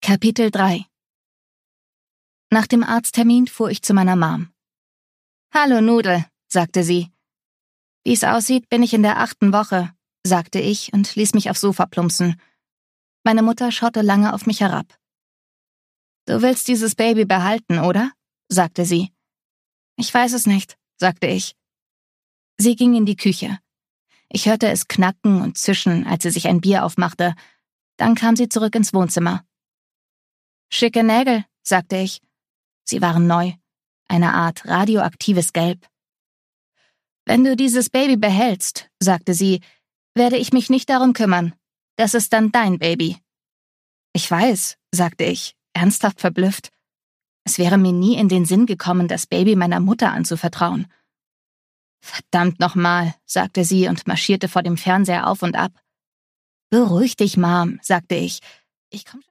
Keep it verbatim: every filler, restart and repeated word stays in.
Kapitel drei. Nach dem Arzttermin fuhr ich zu meiner Mom. »Hallo Nudel«, sagte sie. »Wie es aussieht, bin ich in der achten Woche«, sagte ich und ließ mich aufs Sofa plumpsen. Meine Mutter schaute lange auf mich herab. »Du willst dieses Baby behalten, oder?«, sagte sie. »Ich weiß es nicht«, sagte ich. Sie ging in die Küche. Ich hörte es knacken und zischen, als sie sich ein Bier aufmachte. Dann kam sie zurück ins Wohnzimmer. »Schicke Nägel«, sagte ich. Sie waren neu, eine Art radioaktives Gelb. »Wenn du dieses Baby behältst«, sagte sie, »werde ich mich nicht darum kümmern. Das ist dann dein Baby.« »Ich weiß«, sagte ich, ernsthaft verblüfft. Es wäre mir nie in den Sinn gekommen, das Baby meiner Mutter anzuvertrauen. »Verdammt nochmal«, sagte sie und marschierte vor dem Fernseher auf und ab. »Beruhig dich, Mom«, sagte ich. »Ich komm schon.«